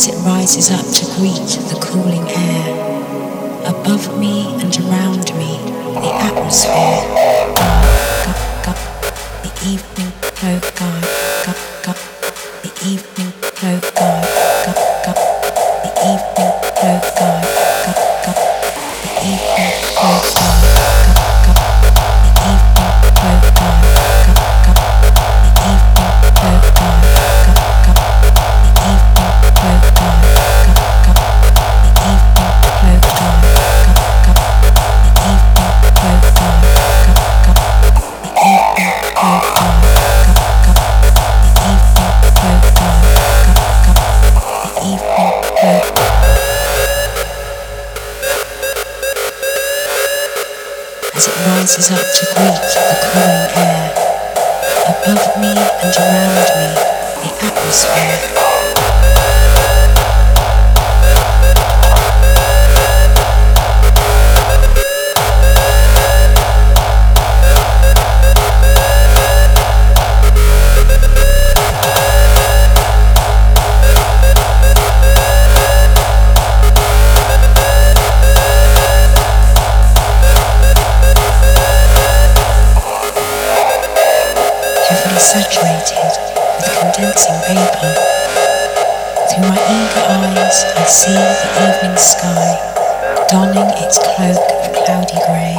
as it rises up to greet the cooling air. Above me and around me, the atmosphere. The evening flow guide. The evening flow guide. The evening flow guide. The evening flow guide. The evening flow guide. The evening flow guide. The evening flow guide. The evening flow guide. The evening flow guide. The evening flow guide. The evening flow guide. The evening flow. As it rises up to greet the cooling air, above me and around me, the atmosphere. Heavily saturated with condensing vapor. Through my eager eyes I see the evening sky donning its cloak of cloudy grey.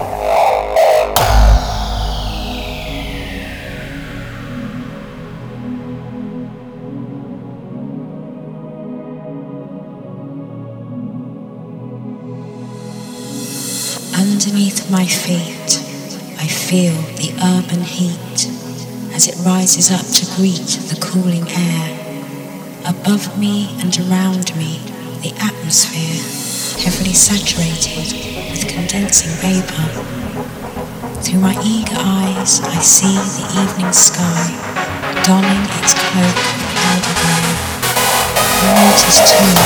Underneath my feet I feel the urban heat as it rises up to greet the cooling air. Above me and around me, the atmosphere, heavily saturated with condensing vapor. Through my eager eyes, I see the evening sky donning its cloak of cloudy grey. I notice too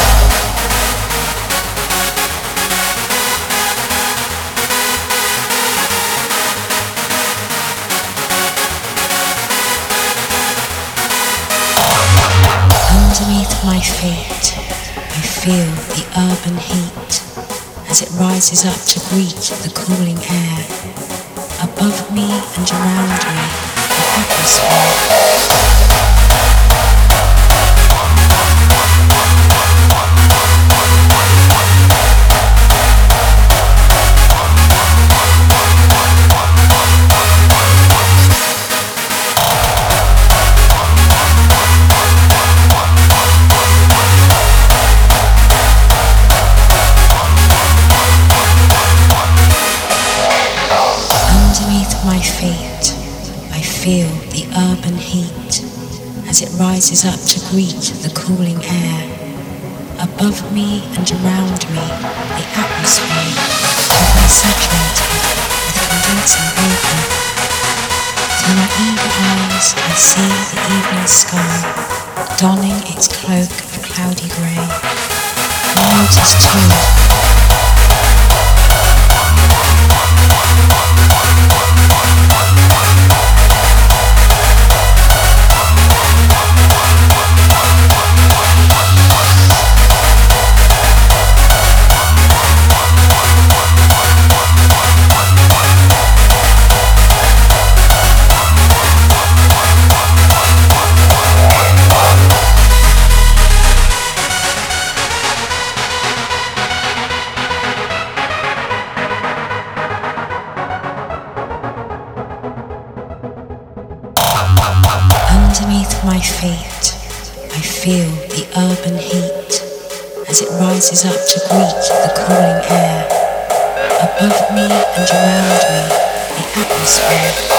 underneath my feet, I feel the urban heat as it rises up to greet the cooling air. Above me and around me, the atmosphere. Underneath my feet, I feel the urban heat as it rises up to greet the cooling air. Above me and around me, the atmosphere, heavily saturated with condensing vapor. Through my eager eyes, I see the evening sky donning its cloak of cloudy grey. I notice too underneath my feet, I feel the urban heat as it rises up to greet the cooling air. Above me and around me, the atmosphere.